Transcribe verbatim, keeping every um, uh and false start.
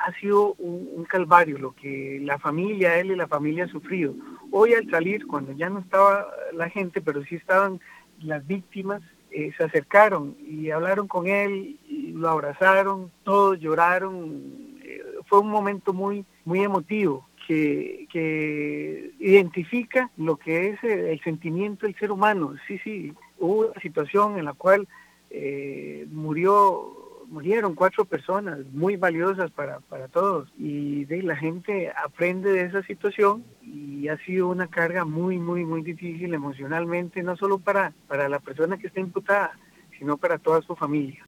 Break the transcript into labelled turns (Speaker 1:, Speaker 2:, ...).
Speaker 1: ha sido un, un calvario lo que la familia, él y la familia ha sufrido. Hoy al salir, cuando ya no estaba la gente, pero sí estaban las víctimas, eh, se acercaron y hablaron con él, y lo abrazaron, todos lloraron. Eh, fue un momento muy, muy emotivo que, que identifica lo que es el, el sentimiento del ser humano. Sí, sí, hubo una situación en la cual eh, murió murieron cuatro personas muy valiosas para, para todos, y de la gente aprende de esa situación, y ha sido una carga muy, muy, muy difícil emocionalmente, no solo para, para la persona que está imputada, sino para toda su familia.